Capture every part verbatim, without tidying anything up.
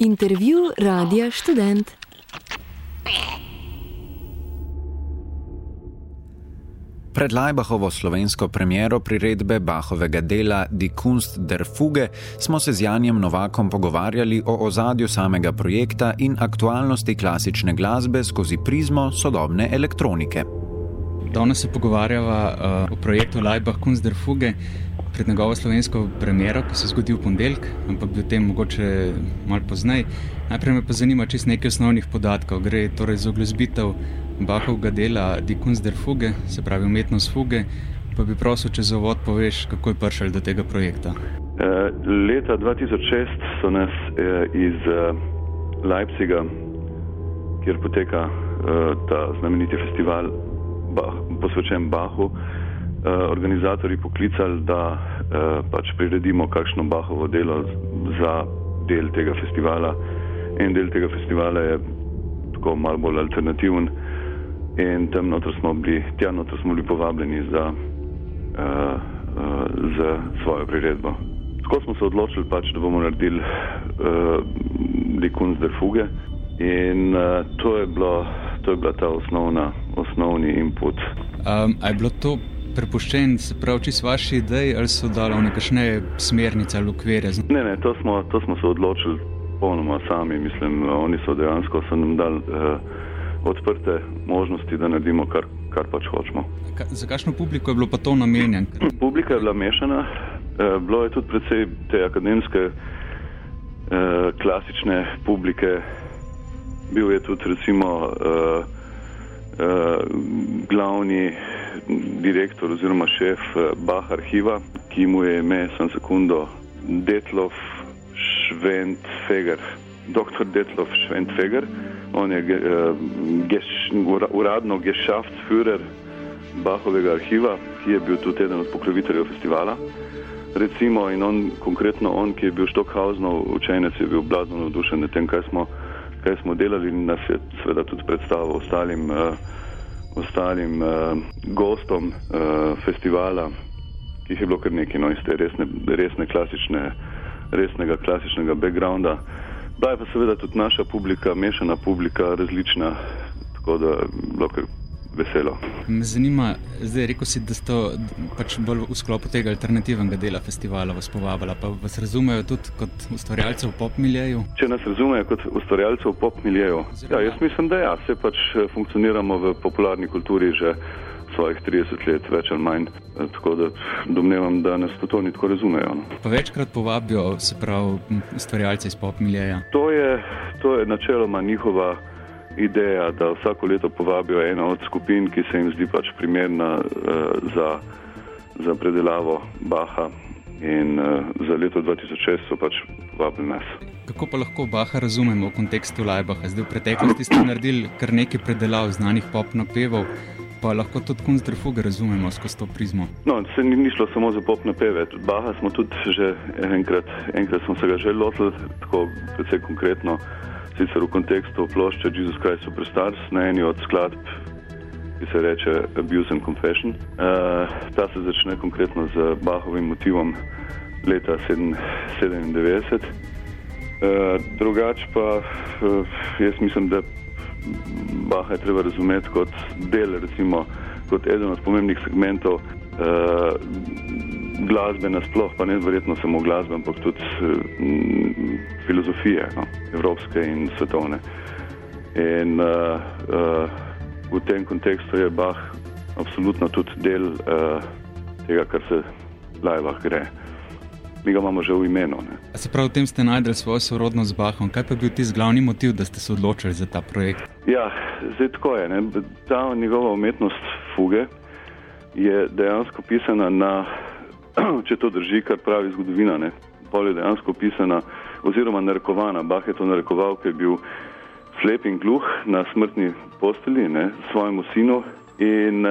Intervju Radia Študent. Pred Laibachovo slovensko premiero priredbe Bachovega dela Die Kunst der Fuge smo se z Janjem Novakom pogovarjali o ozadju samega projekta in aktualnosti klasične glasbe skozi prizmo sodobne elektronike. Danes se pogovarjava uh, o projektu Laibach Kunst der Fuge pred njegovo slovensko premiero, ki se zgodi v ponedeljek, ampak bi o tem mogoče malo poznej. Najprej me pa zanima čisto nekaj osnovnih podatkov. Gre torej za uglasbitev Bachovega dela Die Kunst der Fuge, se pravi umetnost fuge, pa bi prosil, če za uvod poveš, kako je prišel do tega projekta. Uh, leta dva tisoč šest so nas uh, iz uh, Leipziga, kjer poteka uh, ta znameniti festival Bach, posvečen Bachu, uh, organizatorji poklicali, da uh, pač priredimo kakšno Bachovo delo za del tega festivala. En del tega festivala je tako malo bolj alternativen. In tam notro smo bili, tja notro smo bili povabljeni za, uh, uh, za svojo priredbo. Tako smo se odločili pač, da bomo naredili uh, Die Kunst der Fuge in uh, to je bilo, to je bila ta osnovna, osnovni input. Um, a je bilo to prepuščen, se pravi, čisto vaši ideji ali so dali nekakšne smernice ali okvirje? Ne, ne, to smo, to smo se odločili ponoma sami, mislim, oni so dejansko so nam dali uh, odprte možnosti, da naredimo kar, kar pač hočemo. Ka, za kakšno publiko je bilo pa to namenjen? Publika je bila mešana, eh, bilo je tudi precej te akademske eh, klasične publike. Bil je tudi recimo eh, eh, glavni direktor oziroma šef eh, Bach arhiva, ki mu je ime, sem sekundo, Detlof Schwentfeger. doktor Detlof Schwentfeger. On je uh, geš, uradno Geschäftsführer Bachovega arhiva, ki je bil tudi eden od pokroviteljev festivala. Recimo, in on, konkretno on, ki je bil Stockhausenov učenec, je bil blazno navdušen nad tem, kaj smo, kaj smo delali in nas je seveda tudi predstavil ostalim, uh, ostalim uh, gostom uh, festivala, ki jih je bilo kar nekaj, no, iz te resne, resne klasične, resnega klasičnega backgrounda. Da je pa seveda tudi naša publika, mešana publika, različna, tako da je bilo kar veselo. Me zanima, zdaj rekel si, da ste pač bolj v sklopu tega alternativnega dela festivala vas povabila, pa vas razumejo tudi kot ustvarjalcev v pop miljeju? Če nas razumejo kot ustvarjalcev v pop miljeju? Ja, jaz mislim, da ja, se pač funkcioniramo v popularni kulturi že svojih trideset let, več ali manj, tako da domnevam, da nas to ni tako razumejo. No. Pa večkrat povabijo, se pravi, ustvarjalce iz pop miljeja? To je, to je načeloma njihova ideja, da vsako leto povabijo eno od skupin, ki se jim zdi pač primerna uh, za, za predelavo Bacha in uh, za leto dva tisoč šest so pač povabili nas. Kako pa lahko Bacha razumemo v kontekstu Laibacha? Zdaj v preteklosti ste naredili kar nekaj predelav znanih pop napevov, pa lahko tudi Kunst der Fuge razumemo skozi to prizmo? No, se ni, ni šlo samo za pop napeve. Bacha smo tudi že enkrat, enkrat smo se ga že lotili, tako precej konkretno, sicer v kontekstu plošče Jesus Christ Superstars na eni od skladb, ki se reče Abuse and Confession. Uh, ta se začne konkretno z Bachovim motivom leta sedemindevetdeset. Uh, drugač pa uh, jaz mislim, da Bacha je treba razumeti kot del, recimo, kot eden od pomembnih segmentov uh, glasbe nasploh, pa ne verjetno samo glasbe, ampak tudi uh, filozofije, no, evropske in svetovne. In uh, uh, v tem kontekstu je Bach absolutno tudi del uh, tega, kar se Laibach gre. Mi ga imamo že v imenu. Ne. A se prav v tem ste najdeli svojo sorodnost z Bachom. Kaj pa je bil tisti glavni motiv, da ste se odločili za ta projekt? Ja, zdaj tako je. Ne. Ta njegova umetnost fuge je dejansko pisana na, če to drži, kar pravi zgodovina, ne, pol je dejansko pisana oziroma narekovana. Bach je to narekoval, ker je bil slep in gluh na smrtni posteli, ne, svojemu sinu in,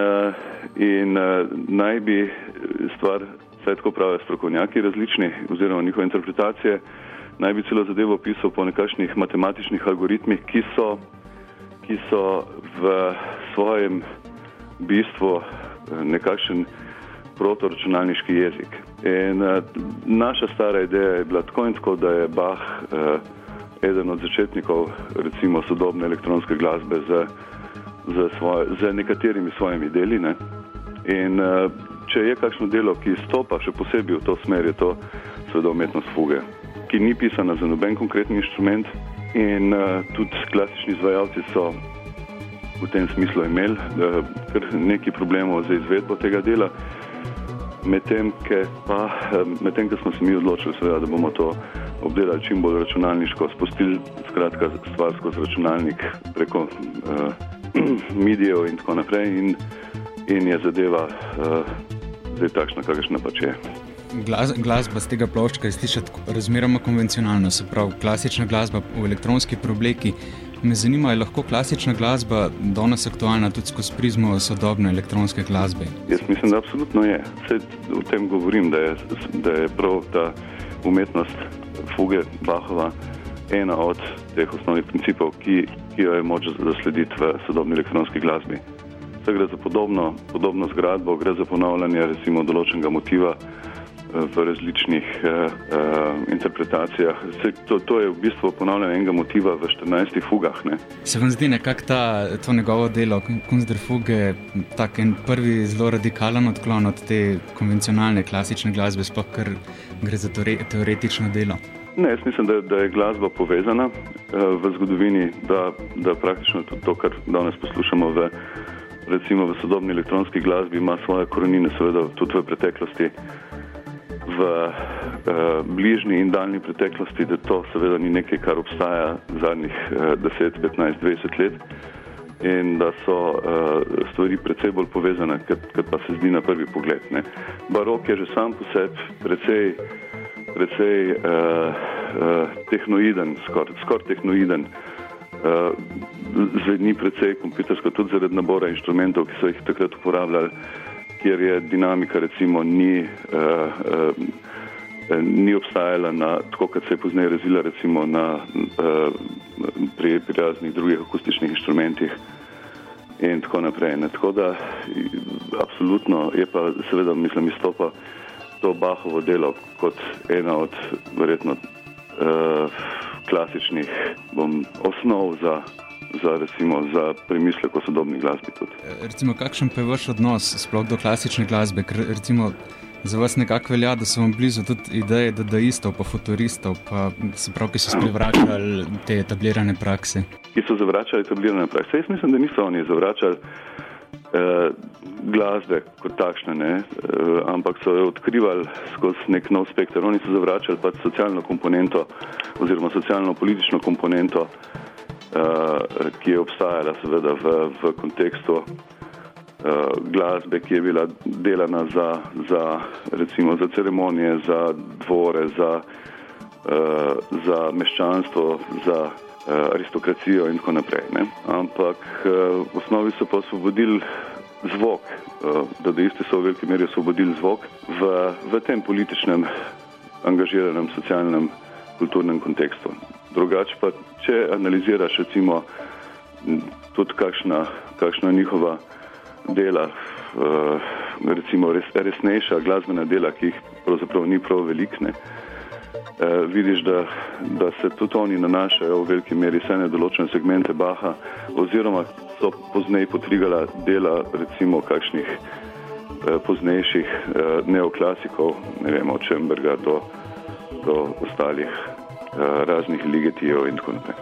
in naj bi stvar, vse tako pravijo strokovnjaki različni, oziroma njihove interpretacije, naj bi celo zadevo pisal po nekakšnih matematičnih algoritmih, ki so, ki so v svojem bistvu nekakšen protoračunalniški jezik. In uh, naša stara ideja je bila tako in tako, da je Bach uh, eden od začetnikov recimo sodobne elektronske glasbe z, z, svoje, z nekaterimi svojimi deli. Ne? In uh, če je kakšno delo, ki stopa še posebej v to smer, je to seveda umetnost fuge, ki ni pisana za noben konkretni inštrument in uh, tudi klasični izvajalci so v tem smislu imeli uh, kar nekaj problemov za izvedbo tega dela, medtem, ke pa, medtem, ke smo se mi odločili seveda, da bomo to obdelali čim bolj računalniško, spustili skratka stvar skozi računalnik preko uh, medijev in tako naprej in, in je zadeva uh, zdaj takšna, kakšna pač je. Glas, glasba z tega ploščka je slišati razmeroma konvencionalno, se pravi klasična glasba v elektronski preobleki. Me zanima, je lahko klasična glasba danes aktualna tudi skozi prizmo sodobne elektronske glasbe? Jaz mislim, da absolutno je. Vse o tem govorim, da je, da je prav ta umetnost fuge Bachova ena od teh osnovnih principov, ki, ki jo je moč zaslediti v sodobni elektronski glasbi. Vse gre za podobno, podobno zgradbo, gre za ponavljanje recimo določenega motiva v različnih uh, uh, interpretacijah. Se, to, to je v bistvu ponavljanje enega motiva v štirinajstih fugah. Ne? Se vam zdi nekako ta, to njegovo delo, Kunst der Fuge, tak en prvi zelo radikalen odklon od te konvencionalne klasične glasbe, sploh ker gre za teoretično delo? Ne, jaz mislim, da, da je glasba povezana uh, v zgodovini, da, da praktično tudi to, kar danes poslušamo v, recimo v sodobni elektronski glasbi, ima svoje korenine seveda tudi v preteklosti, v uh, bližnji in daljni preteklosti, da to seveda ni nekaj, kar obstaja zadnjih uh, deset, petnajst, dvajset let in da so uh, stvari precej bolj povezane, kot pa se zdi na prvi pogled. Ne. Barok je že sam po sebi precej, precej uh, uh, tehnoiden, skoraj skor tehnoiden, uh, zveni precej kompjutersko, tudi zaradi nabora inštrumentov, ki so jih takrat uporabljali, kjer je dinamika recimo ni, uh, uh, ni obstajala na, tako kot se je pozneje razvila recimo na, uh, pri, pri raznih drugih akustičnih inštrumentih in tako naprej. Ne. Tako da absolutno je pa seveda, mislim, izstopa to Bachovo delo kot ena od verjetno uh, klasičnih bom, osnov za za, recimo, za premislek o sodobni glasbi tudi. Recimo, kakšen pa je vaš odnos sploh do klasične glasbe? Ker recimo za vas nekako velja, da so vam blizu tudi ideje dadaistov pa futuristov, pa se prav, ki so sprevračali te etablirane prakse. Ki so zavračali etablirane prakse. Jaz mislim, da niso oni zavračali eh, glasbe kot takšne, ne? Eh, ampak so jo odkrivali skozi nek nov spekter. Oni so zavračali pač socialno komponento oziroma socialno-politično komponento, Uh, ki je obstajala seveda v, v kontekstu uh, glasbe, ki je bila delana za, za, recimo, za ceremonije, za dvore, za, uh, za meščanstvo, za uh, aristokracijo in tako naprej. Ne? Ampak uh, v osnovi so pa osvobodili zvok, uh, dadaisti so v veliki meri osvobodili zvok v, v tem političnem, angažiranem, socialnem, kulturnem kontekstu. Drugače pa, če analiziraš recimo tudi kakšna, kakšna njihova dela, recimo res, resnejša glasbena dela, ki jih pravzaprav ni prav velikne, vidiš, da, da se tudi oni nanašajo v veliki meri vse na določene segmente Bacha, oziroma so pozneje potrigala dela recimo kakšnih poznejših neoklasikov, ne vem, od Schönberga do, do ostalih raznih ligetijev in tako naprej.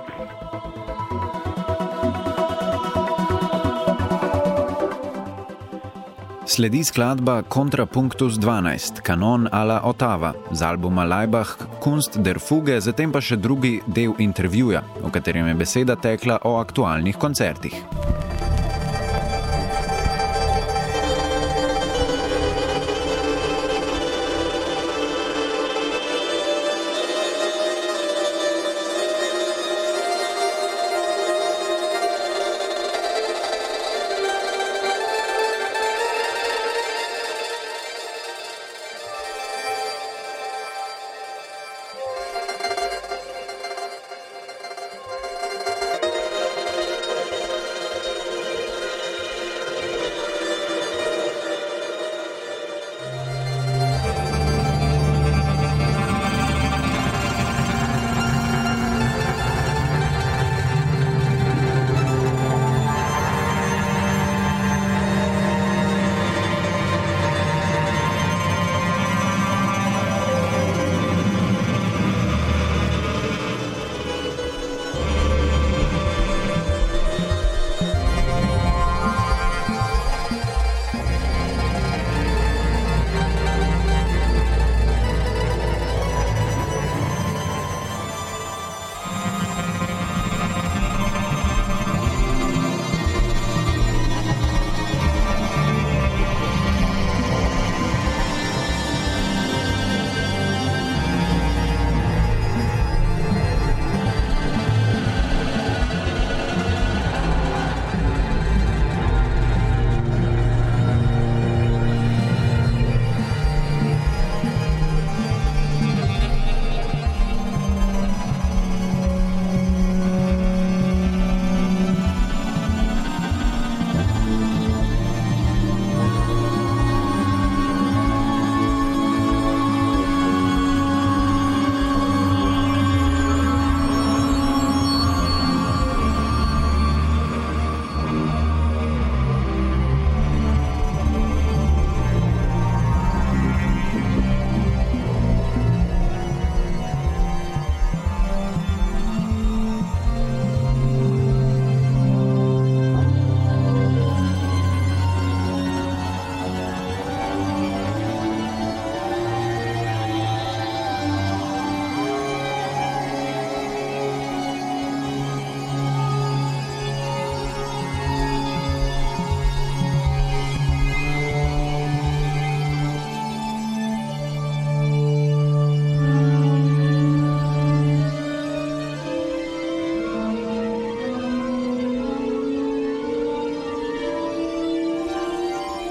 Sledi skladba Kontrapunktus dvanajst, kanon alla Ottava, z albuma Laibach Kunst der Fuge, zatem pa še drugi del intervjuja, v katerem je beseda tekla o aktualnih koncertih.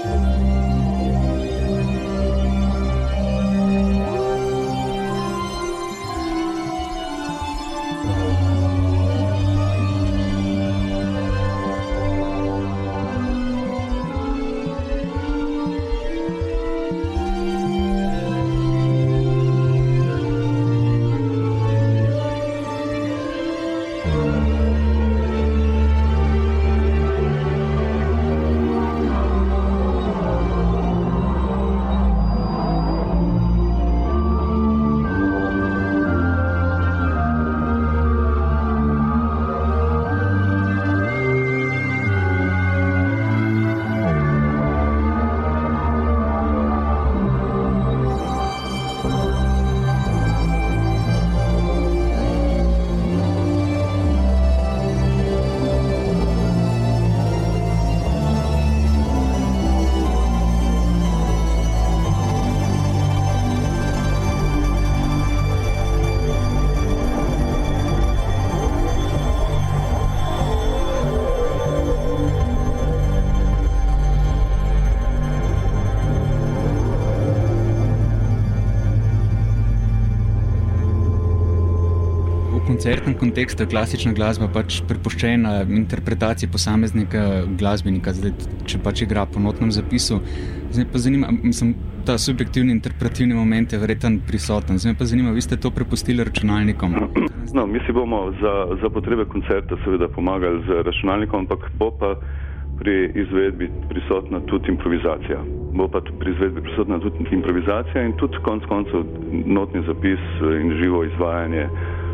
V koncertnem kontekstu je klasična glasba pač prepuščena interpretaciji posameznika glasbenika, zdaj, če pač igra po notnem zapisu. Zdaj pa zanima, mislim, ta subjektivni interpretivni moment je verjetno prisoten. Zdaj pa zanima, vi ste to prepustili računalnikom. No, mi si bomo za, za potrebe koncerta seveda pomagali z računalnikom, ampak bo pa pri izvedbi prisotna tudi improvizacija. Bo pa pri izvedbi prisotna tudi improvizacija in tudi konc koncev notni zapis in živo izvajanje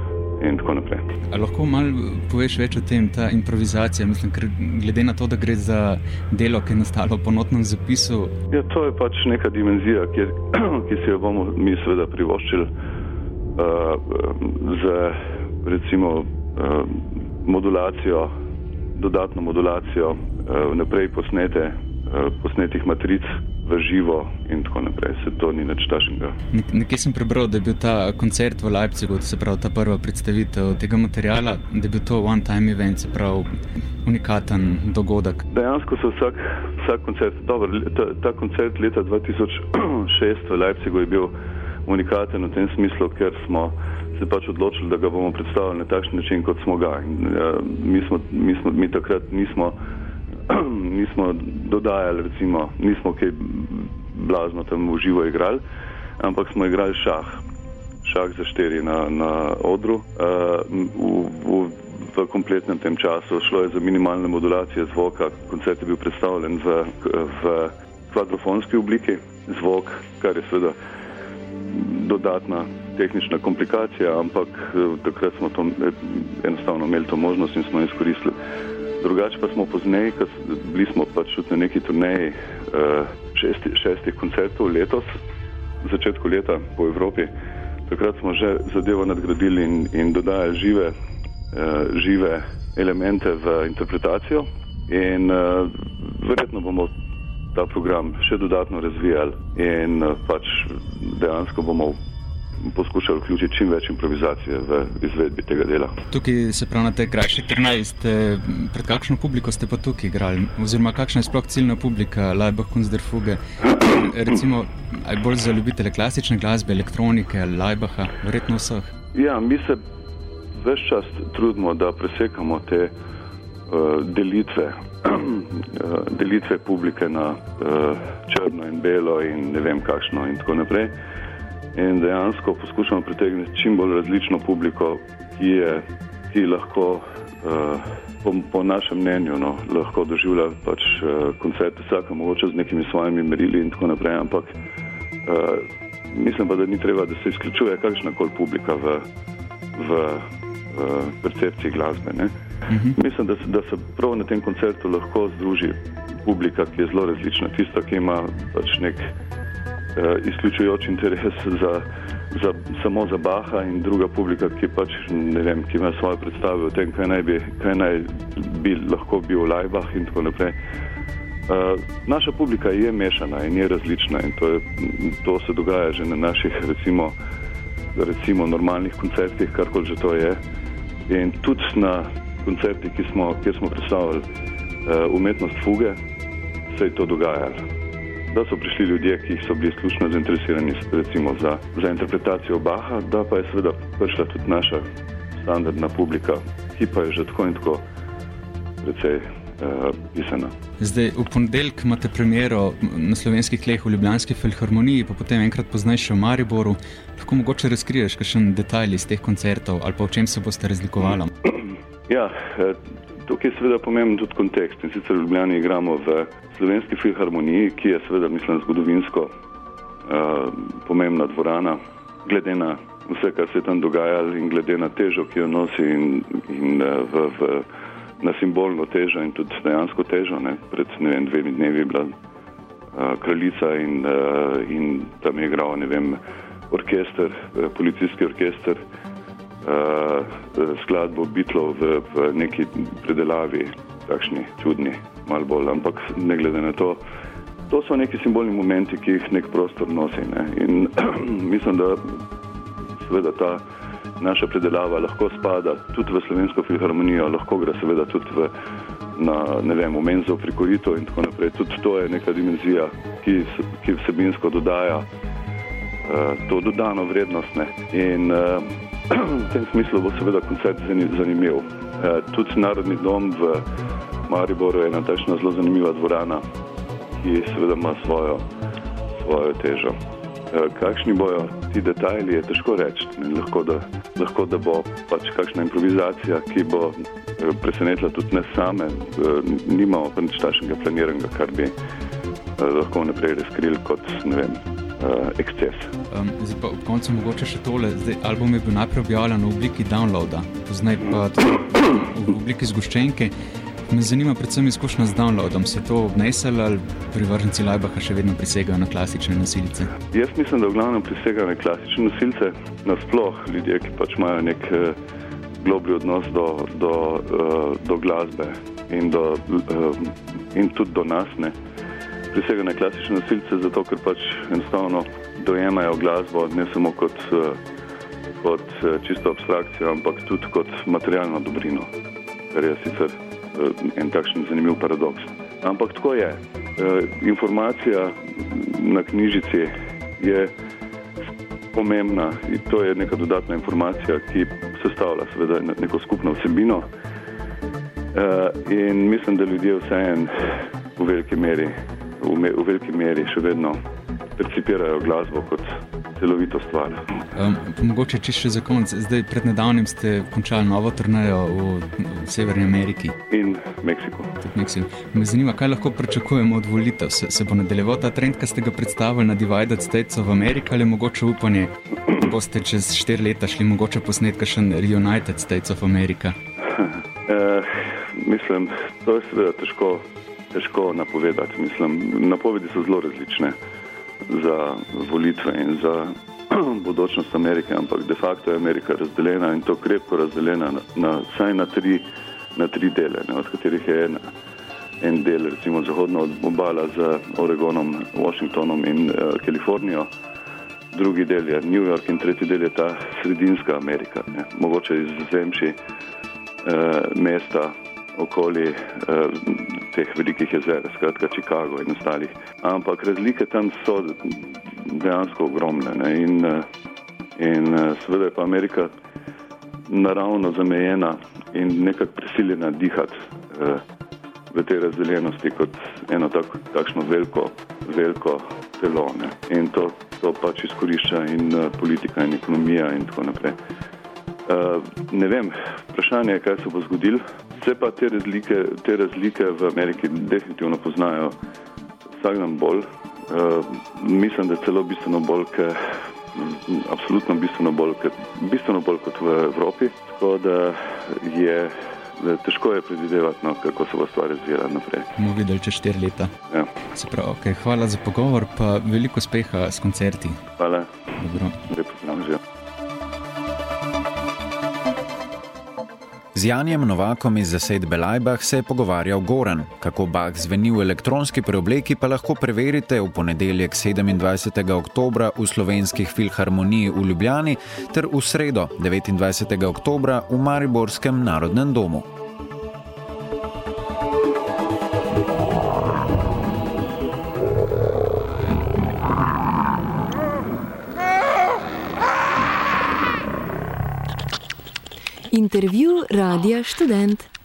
in tako naprej. A lahko malo poveš več o tem, ta improvizacija, mislim, ker glede na to, da gre za delo, ki je nastalo po notnem zapisu? Ja, to je pač neka dimenzija, ki, ki si jo bomo mi seveda privoščili uh, z recimo uh, modulacijo, dodatno modulacijo uh, naprej posnete, uh, posnetih matric v živo in tako naprej. Se to ni nič takšnega. Nekje sem prebral, da je bil ta koncert v Leipzigu, se pravi ta prva predstavitev tega materiala, da je bil to one-time event, se pravi unikaten dogodek. Dejansko so vsak, vsak koncert, dobro, ta, ta koncert leta dva tisoč šest v Leipzigu je bil unikaten v tem smislu, ker smo se pač odločili, da ga bomo predstavili na takšen način, kot smo ga. In, uh, mi, smo, mi, smo, mi takrat nismo nismo dodajali, recimo, nismo kaj blazno tam v živo igrali, ampak smo igrali šah. Šah za štiri na, na odru. Uh, v, v, v kompletnem tem času šlo je za minimalne modulacije zvoka. Koncert je bil predstavljen v, v kvadrofonski obliki. Zvok, kar je seveda dodatna tehnična komplikacija, ampak uh, takrat smo to enostavno imeli to možnost in smo jo izkoristili. Drugače pa smo pozneje, ker bili smo pač tudi na neki turneji uh, šesti, šestih koncertov letos, v začetku leta po Evropi. Takrat smo že zadevo nadgradili in, in dodajali žive, uh, žive elemente v interpretacijo in uh, verjetno bomo ta program še dodatno razvijali in uh, pač dejansko bomo poskušali vključiti čim več improvizacije v izvedbi tega dela. Tukaj se pravi na tej krajši turneji, pred kakšno publiko ste pa tukaj igrali? Oziroma kakšna je sploh ciljna publika Laibach Kunst der Fuge? Recimo, aj bolj za ljubitele klasične glasbe, elektronike, Laibacha, verjetno vseh? Ja, mi se ves čas trudimo, da presekamo te uh, delitve, uh, delitve publike na uh, črno in belo in ne vem kakšno in tako naprej. In dejansko poskušamo pritegniti čim bolj različno publiko, ki je, ki lahko uh, po, po našem mnenju no, lahko doživlja pač uh, koncerte, vsaka mogoče z nekimi svojimi merili in tako naprej, ampak uh, mislim pa, da ni treba, da se izključuje kakšnakoli publika v, v uh, percepciji glasbe. Ne? Uh-huh. Mislim, da se, da se prav na tem koncertu lahko združi publika, ki je zelo različna, tista, ki ima pač nek izključujoč interes za, za, samo za Bacha in druga publika, ki pač, ne vem, ki ima svoje predstave o tem, kaj naj bi, kaj naj bi lahko bil Laibach in tako naprej. Uh, naša publika je mešana in je različna in to, je, to se dogaja že na naših, recimo, recimo normalnih koncertih, karkoli že to je. In tudi na koncertih, ki smo, kjer smo predstavili uh, umetnost fuge, se je to dogajalo. da so prišli ljudje, ki so bili izključno zainteresirani recimo za, za interpretacijo Bacha, da pa je seveda prišla tudi naša standardna publika, ki pa je že tako in tako precej uh, pisana. Zdaj, v ponedeljek imate premiero na slovenskih tleh v Ljubljanski filharmoniji, pa potem enkrat poznaj še v Mariboru. Lahko mogoče razkriješ kakšen detajl iz teh koncertov ali pa v čem se boste razlikovali? Ja, tukaj je seveda pomemben tudi kontekst. In sicer v Ljubljani igramo v Slovenski filharmoniji, ki je seveda, mislim, zgodovinsko uh, pomembna dvorana, glede na vse, kar se je tam dogajalo in glede na težo, ki jo nosi in, in uh, v, v, na simbolno težo in tudi dejansko težo. Ne. Pred ne vem, dvemi dnevi je bila uh, kraljica in, uh, in tam je igral, ne vem, orkester, uh, policijski orkester, Uh, skladbo Beatlov v, v neki predelavi, takšni čudni, malo bolj, ampak ne glede na to, to so neki simbolni momenti, ki jih nek prostor nosi. Ne? In mislim, da seveda ta naša predelava lahko spada tudi v Slovensko filharmonijo, lahko gre seveda tudi v, na, ne vem, v Menzo pri Koritu in tako naprej. Tudi to je neka dimenzija, ki, ki vsebinsko dodaja uh, to dodano vrednost. Ne? In uh, v tem smislu bo seveda koncert zanimiv. E, tudi Narodni dom v Mariboru je ena takšna zelo zanimiva dvorana, ki seveda ima svojo, svojo težo. E, kakšni bojo ti detajli, je težko reči. Lahko da, lahko, da bo pač kakšna improvizacija, ki bo presenetila tudi nas same. E, nimamo pa nič takšnega planiranega, kar bi e, lahko naprej razkrili kot, ne vem, Uh, eksces. Um, zdaj pa ob koncu mogoče še tole. Zdaj, album je bil najprej objavljen v obliki downloada, poznaj pa v obliki zgoščenke. Me zanima predvsem izkušnja z downloadom. Se to obnesel ali privrženci Laibacha še vedno prisegajo na klasične nosilce? Jaz mislim, da v glavnem prisegajo na klasične nosilce. Nasploh ljudje, ki pač imajo nek uh, globlji odnos do, do, uh, do glasbe in, do, uh, in tudi do nas, ne. Prisega na klasične nosilce, zato ker pač enostavno dojemajo glasbo ne samo kot, kot čisto abstrakcijo, ampak tudi kot materialno dobrino, kar je sicer en takšen zanimiv paradoks. Ampak tako je. Informacija na knjižici je pomembna in to je neka dodatna informacija, ki sestavlja seveda neko skupno vsebino in mislim, da ljudje vseeno v veliki meri V, me, v veliki meri še vedno percipirajo glasbo kot celovito stvar. Um, mogoče čisto še za konec. Zdaj, pred nedavnim ste končali novo turnejo v, v Severni Ameriki. In Meksiku. Tudi Meksiku. Me zanima, kaj lahko pričakujemo od volitev? Se, se bo nadaljeval ta trend, ki ste ga predstavili na Divided States of America, ali mogoče upanje, da boste čez štiri leta šli mogoče posnet kakšen Reunited States of America? uh, mislim, to je seveda težko težko napovedati. Mislim, napovedi so zelo različne za volitve in za bodočnost Amerike, ampak de facto je Amerika razdeljena in to krepko razdeljena na, na, saj na tri, na tri dele, ne, od katerih je en, en del, recimo zahodna obala z Oregonom, Washingtonom in uh, Kalifornijo, drugi del je New York in tretji del je ta sredinska Amerika, ne, mogoče izvzemši uh, mesta okoli eh, teh velikih jezer, skratka Chicago in ostalih. Ampak razlike tam so dejansko ogromne. Ne? In, in seveda je pa Amerika naravno zamejena in nekako prisiljena dihati eh, v tej razdeljenosti kot eno tak, takšno veliko, veliko telo. Ne? In to, to pač izkorišča in uh, politika in ekonomija in tako naprej. Uh, ne vem, vprašanje je, kaj se bo zgodilo. Se pa te razlike, te razlike v Ameriki definitivno poznajo vsak dan bolj. Uh, mislim, da je celo bistveno bolj, ke, absolutno bistveno bolj, ke, bistveno bolj kot v Evropi. Tako da je da težko je predvidevati, no, kako se bo stvar razvijala naprej. Bomo videli čez štiri leta. Ja. Se pravi, okay, hvala za pogovor, pa veliko uspeha s koncerti. Hvala. Dobro. Lepo znam že. Z Janijem Novakom iz zasedbe Laibach se je pogovarjal Goran. Kako Bach zveni v elektronski preobleki, pa lahko preverite v ponedeljek sedemindvajsetega oktobra v Slovenskih filharmoniji v Ljubljani ter v sredo devetindvajsetega oktobra v Mariborskem Narodnem domu. Intervju Radia Študent.